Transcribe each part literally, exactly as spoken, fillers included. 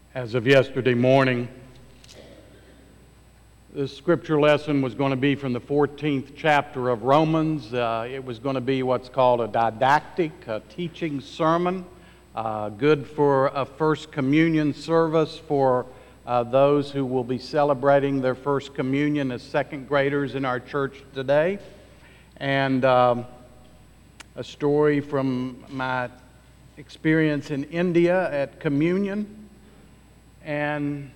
As of yesterday morning, this scripture lesson was going to be from the fourteenth chapter of Romans. Uh, it was going to be what's called a didactic, a teaching sermon, uh, good for a First Communion service for uh, those who will be celebrating their First Communion as second graders in our church today. And um, a story from my experience in India at Communion. And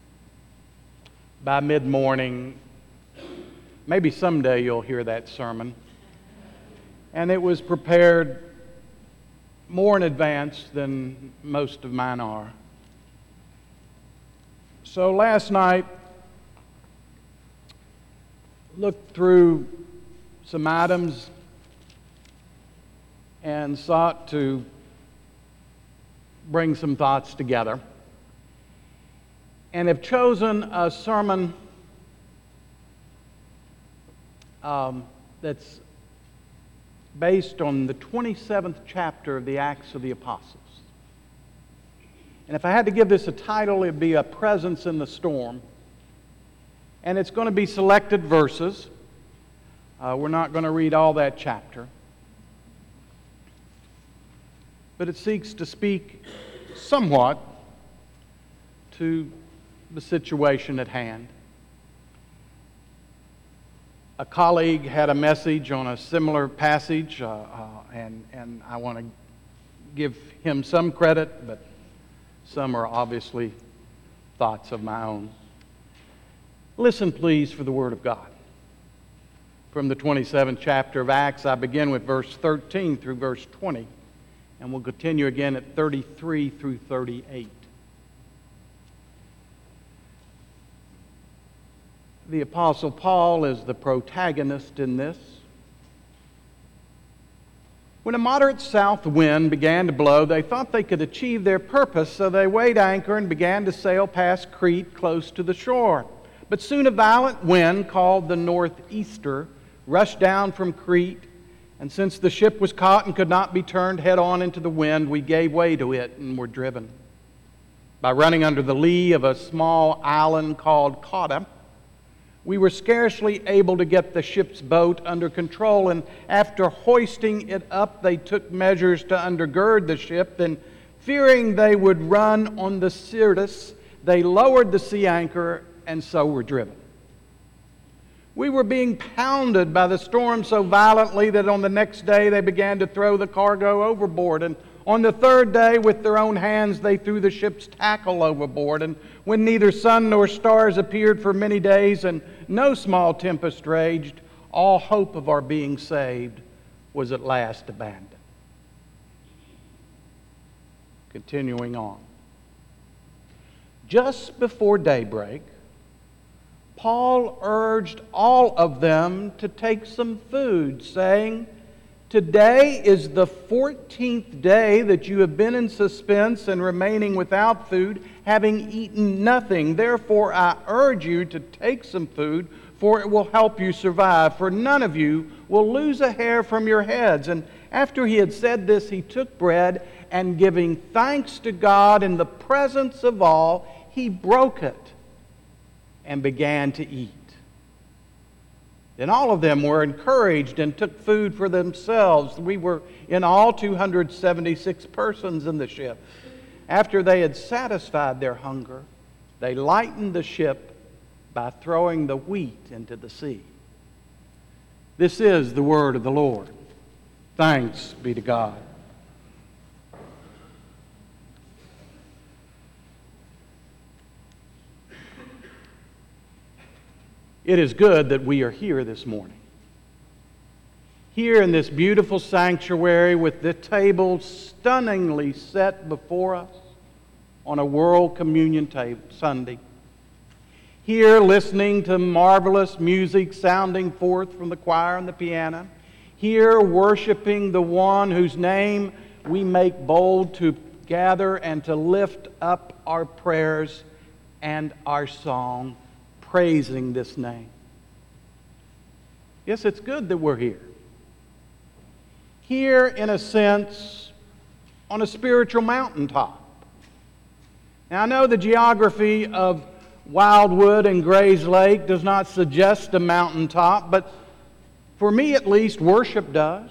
by mid-morning, maybe someday you'll hear that sermon. And it was prepared more in advance than most of mine are. So last night, looked through some items and sought to bring some thoughts together, and have chosen a sermon um, that's based on the twenty-seventh chapter of the Acts of the Apostles. And if I had to give this a title, it'd be A Presence in the Storm. And it's going to be selected verses. Uh, we're not going to read all that chapter. But it seeks to speak somewhat to the situation at hand. A colleague had a message on a similar passage, uh, uh, and, and I want to give him some credit, but some are obviously thoughts of my own. Listen, please, for the Word of God. From the twenty-seventh chapter of Acts, I begin with verse thirteen through verse twenty, and we'll continue again at thirty-three through thirty-eight. The Apostle Paul is the protagonist in this. When a moderate south wind began to blow, they thought they could achieve their purpose, so they weighed anchor and began to sail past Crete close to the shore. But soon a violent wind, called the northeaster, rushed down from Crete, and since the ship was caught and could not be turned head on into the wind, we gave way to it and were driven. By running under the lee of a small island called Cauda, we were scarcely able to get the ship's boat under control, and after hoisting it up, they took measures to undergird the ship. Then, fearing they would run on the Syrtis, they lowered the sea anchor, and so were driven. We were being pounded by the storm so violently that on the next day they began to throw the cargo overboard, and on the third day, with their own hands, they threw the ship's tackle overboard. And when neither sun nor stars appeared for many days and no small tempest raged, all hope of our being saved was at last abandoned. Continuing on. Just before daybreak, Paul urged all of them to take some food, saying, "Today is the fourteenth day that you have been in suspense and remaining without food, having eaten nothing. Therefore, I urge you to take some food, for it will help you survive. For none of you will lose a hair from your heads." And after he had said this, he took bread, and giving thanks to God in the presence of all, he broke it and began to eat. Then all of them were encouraged and took food for themselves. We were in all two hundred seventy-six persons in the ship. After they had satisfied their hunger, they lightened the ship by throwing the wheat into the sea. This is the word of the Lord. Thanks be to God. It is good that we are here this morning. Here in this beautiful sanctuary with the table stunningly set before us on a World Communion table, Sunday. Here listening to marvelous music sounding forth from the choir and the piano. Here worshiping the one whose name we make bold to gather and to lift up our prayers and our song, praising this name. Yes, it's good that we're here. Here, in a sense, on a spiritual mountaintop. Now, I know the geography of Wildwood and Grays Lake does not suggest a mountaintop, but for me at least, worship does.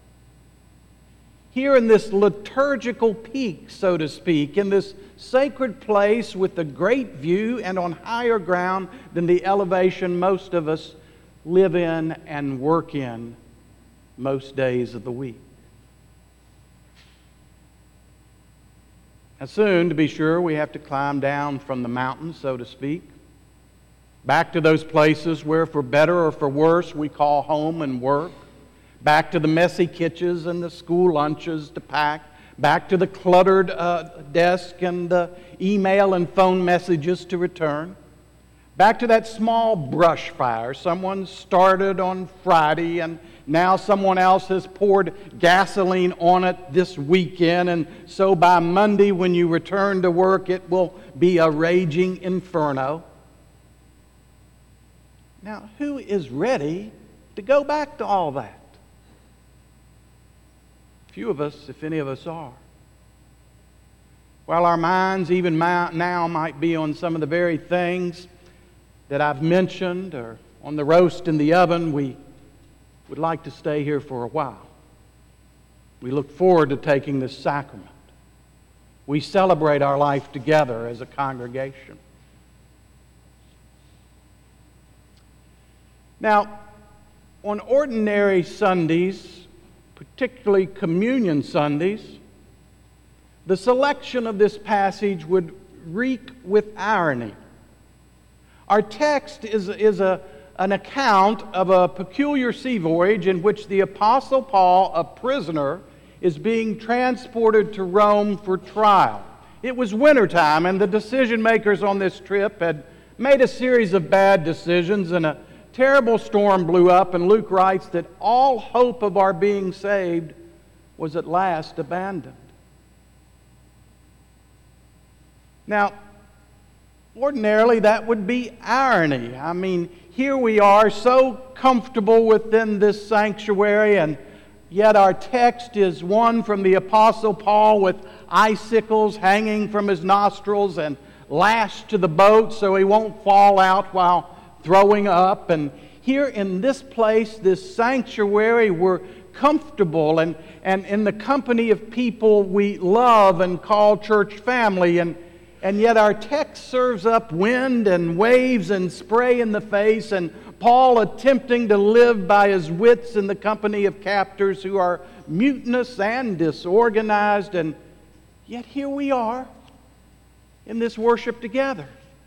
Here in this liturgical peak, so to speak, in this sacred place with a great view and on higher ground than the elevation most of us live in and work in most days of the week. And soon, to be sure, we have to climb down from the mountain, so to speak, back to those places where, for better or for worse, we call home and work, back to the messy kitchens and the school lunches to pack, back to the cluttered uh, desk and the email and phone messages to return, back to that small brush fire someone started on Friday and now someone else has poured gasoline on it this weekend, and so by Monday when you return to work it will be a raging inferno. Now, who is ready to go back to all that? Few of us, if any of us, are. While our minds even now might be on some of the very things that I've mentioned or on the roast in the oven, we would like to stay here for a while. We look forward to taking this sacrament. We celebrate our life together as a congregation. Now, on ordinary Sundays, particularly Communion Sundays, the selection of this passage would reek with irony. Our text is, is a, an account of a peculiar sea voyage in which the Apostle Paul, a prisoner, is being transported to Rome for trial. It was wintertime, and the decision makers on this trip had made a series of bad decisions, and a terrible storm blew up, and Luke writes that all hope of our being saved was at last abandoned. Now, ordinarily that would be irony. I mean, here we are so comfortable within this sanctuary, and yet our text is one from the Apostle Paul with icicles hanging from his nostrils and lashed to the boat so he won't fall out while throwing up. And here in this place, this sanctuary, we're comfortable and, and in the company of people we love and call church family, and, and yet our text serves up wind and waves and spray in the face, and Paul attempting to live by his wits in the company of captors who are mutinous and disorganized, and yet here we are in this worship together.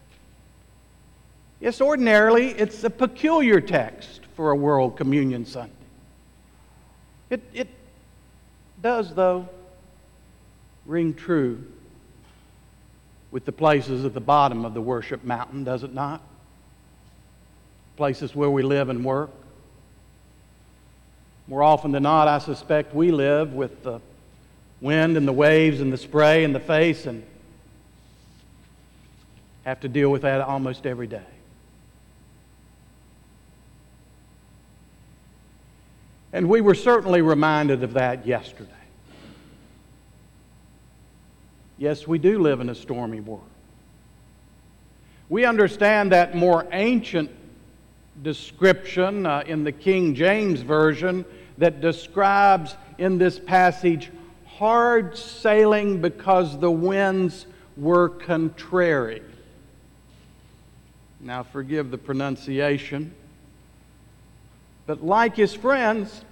Yes, ordinarily, it's a peculiar text for a World Communion Sunday. It, it does, though, ring true with the places at the bottom of the worship mountain, does it not? Places where we live and work. More often than not, I suspect we live with the wind and the waves and the spray in the face and have to deal with that almost every day. And we were certainly reminded of that yesterday. Yes, we do live in a stormy world. We understand that more ancient description uh, in the King James Version that describes in this passage hard sailing because the winds were contrary. Now, forgive the pronunciation. But like his friends,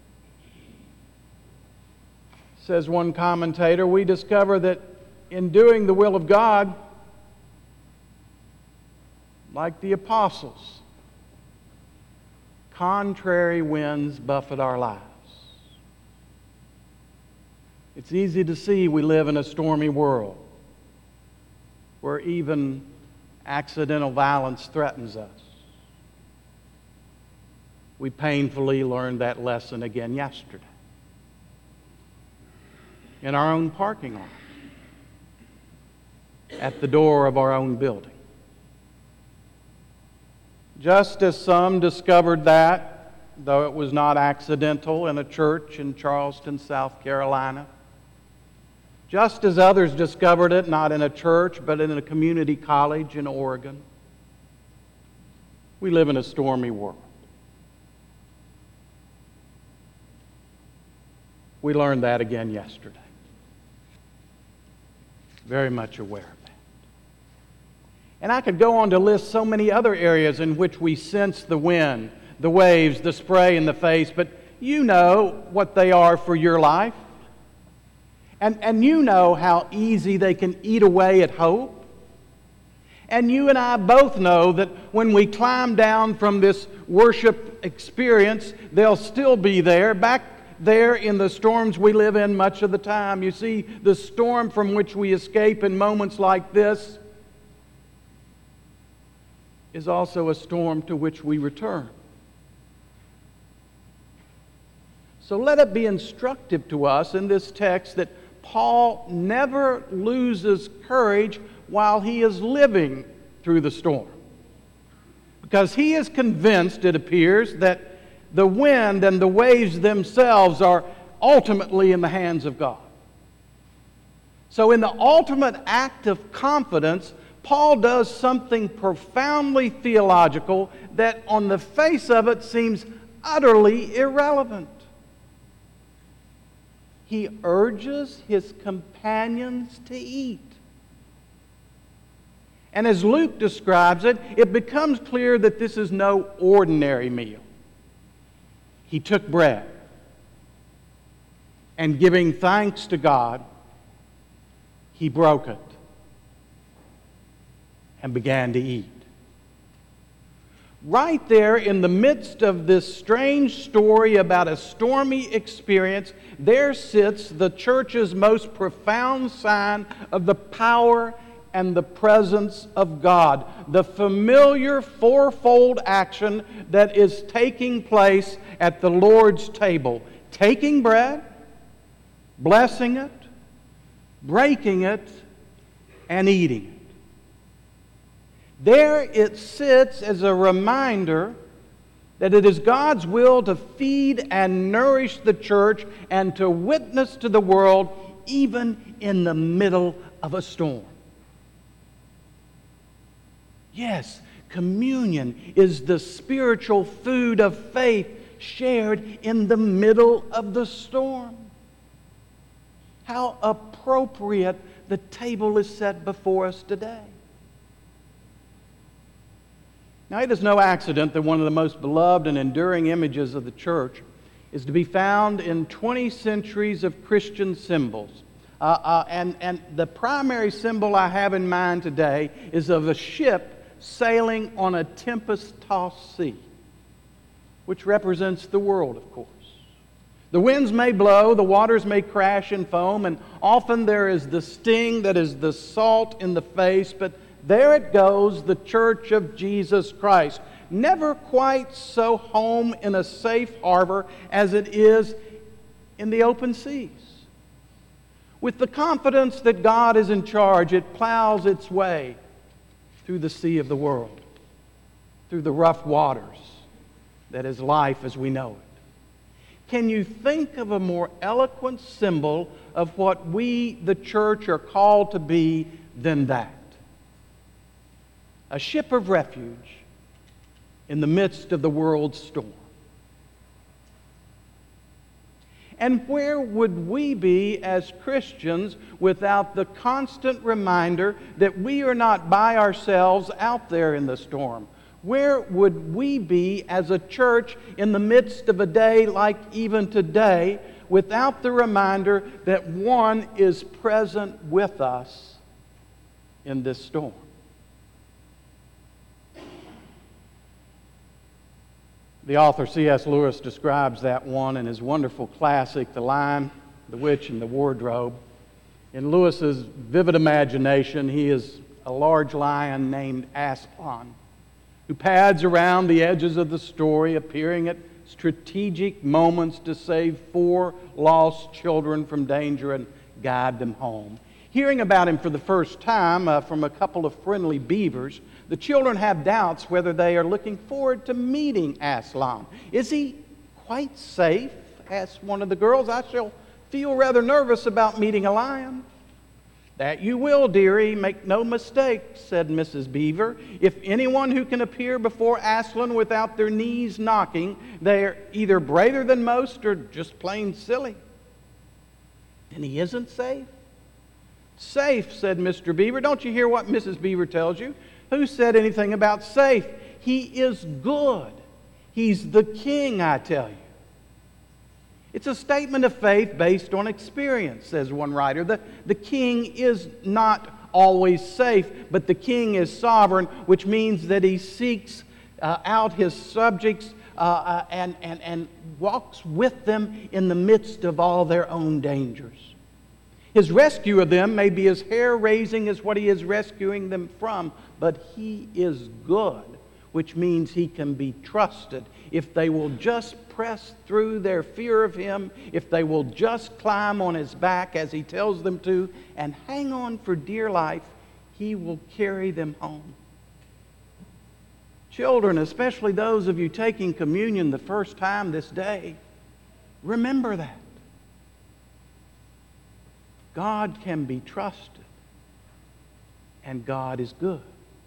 says one commentator, we discover that in doing the will of God, like the apostles, contrary winds buffet our lives. It's easy to see we live in a stormy world where even accidental violence threatens us. We painfully learned that lesson again yesterday in our own parking lot, at the door of our own building. Just as some discovered that, though it was not accidental, in a church in Charleston, South Carolina, just as others discovered it not in a church but in a community college in Oregon. We live in a stormy world. We learned that again yesterday. Very much aware of that. And I could go on to list so many other areas in which we sense the wind, the waves, the spray in the face, but you know what they are for your life. And, and you know how easy they can eat away at hope. And you and I both know that when we climb down from this worship experience, they'll still be there, back there in the storms we live in much of the time. You see, the storm from which we escape in moments like this is also a storm to which we return. So let it be instructive to us in this text that Paul never loses courage while he is living through the storm. Because he is convinced, it appears, that the wind and the waves themselves are ultimately in the hands of God. So in the ultimate act of confidence, Paul does something profoundly theological that on the face of it seems utterly irrelevant. He urges his companions to eat. And as Luke describes it, it becomes clear that this is no ordinary meal. He took bread, and giving thanks to God, he broke it and began to eat. Right there in the midst of this strange story about a stormy experience, there sits the church's most profound sign of the power and the presence of God. The familiar fourfold action that is taking place at the Lord's table. Taking bread, blessing it, breaking it, and eating it. There it sits as a reminder that it is God's will to feed and nourish the church and to witness to the world even in the middle of a storm. Yes, communion is the spiritual food of faith shared in the middle of the storm. How appropriate the table is set before us today. Now, it is no accident that one of the most beloved and enduring images of the church is to be found in twenty centuries of Christian symbols. Uh, uh, and, and the primary symbol I have in mind today is of a ship sailing on a tempest-tossed sea, which represents the world, of course. The winds may blow, the waters may crash and foam, and often there is the sting that is the salt in the face, but there it goes, the Church of Jesus Christ. Never quite so home in a safe harbor as it is in the open seas. With the confidence that God is in charge, it plows its way through the sea of the world, through the rough waters that is life as we know it. Can you think of a more eloquent symbol of what we, the church, are called to be than that? A ship of refuge in the midst of the world's storm. And where would we be as Christians without the constant reminder that we are not by ourselves out there in the storm? Where would we be as a church in the midst of a day like even today without the reminder that one is present with us in this storm? The author C S Lewis describes that one in his wonderful classic, The Lion, the Witch, and the Wardrobe. In Lewis's vivid imagination, he is a large lion named Aslan, who pads around the edges of the story, appearing at strategic moments to save four lost children from danger and guide them home. Hearing about him for the first time uh, from a couple of friendly beavers, the children have doubts whether they are looking forward to meeting Aslan. Is he quite safe? Asked one of the girls. I shall feel rather nervous about meeting a lion. "That you will, dearie, make no mistake," said Missus Beaver. "If anyone who can appear before Aslan without their knees knocking, they're either braver than most or just plain silly." "Then he isn't safe?" "Safe," said Mister Beaver. "Don't you hear what Missus Beaver tells you? Who said anything about safe? He is good. He's the king, I tell you." "It's a statement of faith based on experience," says one writer. The, the king is not always safe, but the king is sovereign, which means that he seeks uh, out his subjects uh, uh, and, and, and walks with them in the midst of all their own dangers. His rescue of them may be as hair-raising as what he is rescuing them from, but he is good, which means he can be trusted. If they will just press through their fear of him, if they will just climb on his back as he tells them to, and hang on for dear life, he will carry them home. Children, especially those of you taking communion the first time this day, remember that. God can be trusted, and God is good.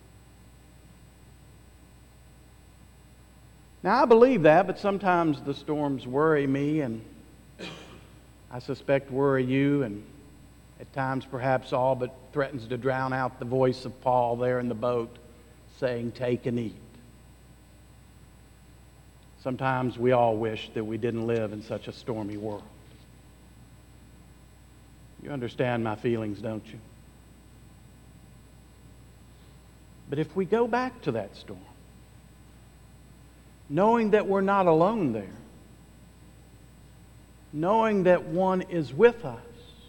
Now, I believe that, but sometimes the storms worry me, and I suspect worry you, and at times perhaps all but threatens to drown out the voice of Paul there in the boat saying, "Take and eat." Sometimes we all wish that we didn't live in such a stormy world. You understand my feelings, don't you? But if we go back to that storm, knowing that we're not alone there, knowing that one is with us,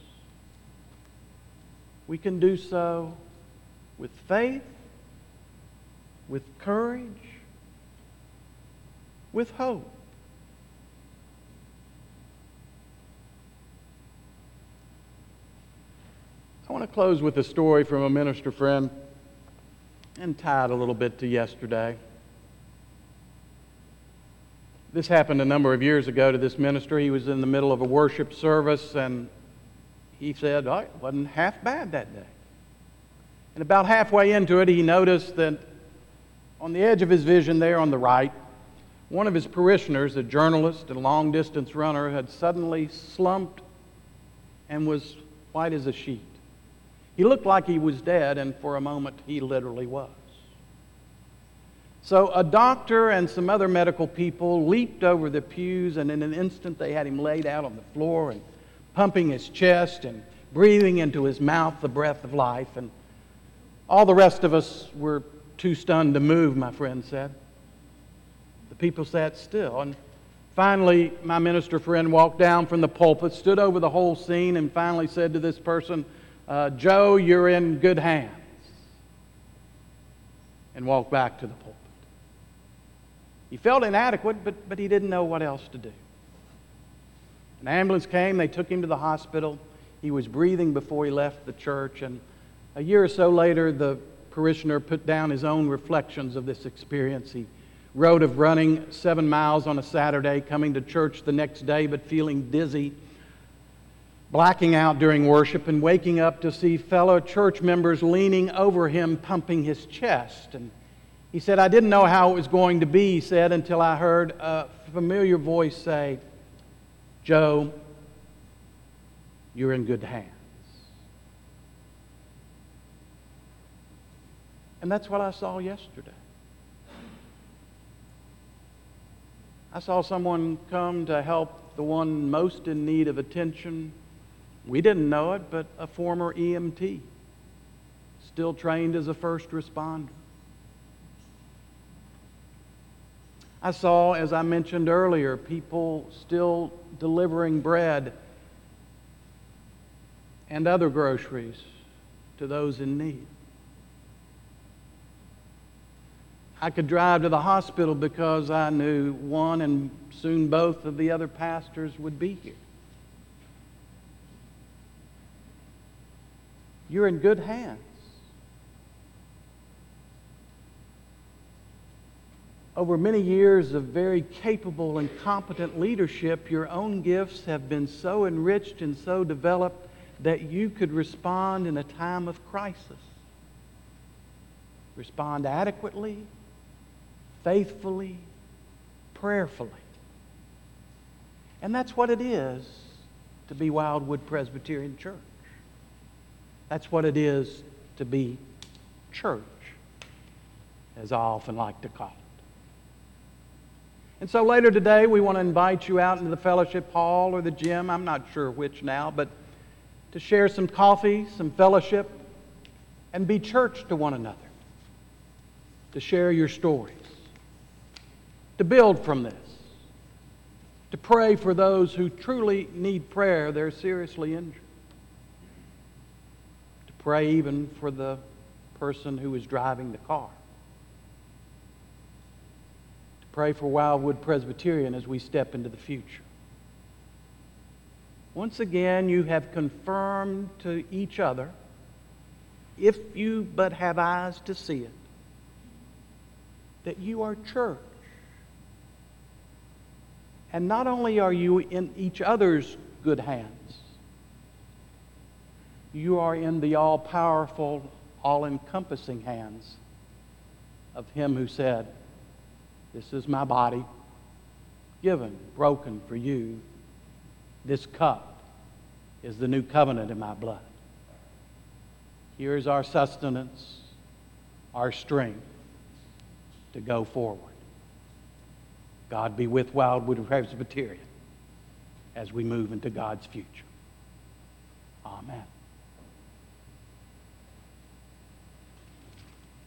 we can do so with faith, with courage, with hope. I want to close with a story from a minister friend and tie it a little bit to yesterday. This happened a number of years ago to this minister. He was in the middle of a worship service, and he said, oh, it wasn't half bad that day. And about halfway into it, he noticed that on the edge of his vision there on the right, one of his parishioners, a journalist and long-distance runner, had suddenly slumped and was white as a sheet. He looked like he was dead, and for a moment he literally was. So a doctor and some other medical people leaped over the pews, and in an instant they had him laid out on the floor and pumping his chest and breathing into his mouth the breath of life. And all the rest of us were too stunned to move, my friend said. The people sat still. And finally, my minister friend walked down from the pulpit, stood over the whole scene, and finally said to this person, uh, Joe, you're in good hands. And walked back to the pulpit. He felt inadequate, but, but he didn't know what else to do. An ambulance came, they took him to the hospital. He was breathing before he left the church, and a year or so later, the parishioner put down his own reflections of this experience. He wrote of running seven miles on a Saturday, coming to church the next day but feeling dizzy, blacking out during worship, and waking up to see fellow church members leaning over him, pumping his chest. And he said, I didn't know how it was going to be, he said, until I heard a familiar voice say, Joe, you're in good hands. And that's what I saw yesterday. I saw someone come to help the one most in need of attention. We didn't know it, but a former E M T, still trained as a first responder. I saw, as I mentioned earlier, people still delivering bread and other groceries to those in need. I could drive to the hospital because I knew one and soon both of the other pastors would be here. You're in good hands. Over many years of very capable and competent leadership, your own gifts have been so enriched and so developed that you could respond in a time of crisis. Respond adequately, faithfully, prayerfully. And that's what it is to be Wildwood Presbyterian Church. That's what it is to be church, as I often like to call it. And so later today, we want to invite you out into the fellowship hall or the gym, I'm not sure which now, but to share some coffee, some fellowship, and be church to one another. To share your stories. To build from this. To pray for those who truly need prayer, they're seriously injured. To pray even for the person who is driving the car. To pray for Wildwood Presbyterian as we step into the future. Once again, you have confirmed to each other, if you but have eyes to see it, that you are church. And not only are you in each other's good hands, you are in the all-powerful, all-encompassing hands of Him who said, "This is my body, given, broken for you. This cup is the new covenant in my blood." Here is our sustenance, our strength to go forward. God be with Wildwood Presbyterian as we move into God's future. Amen.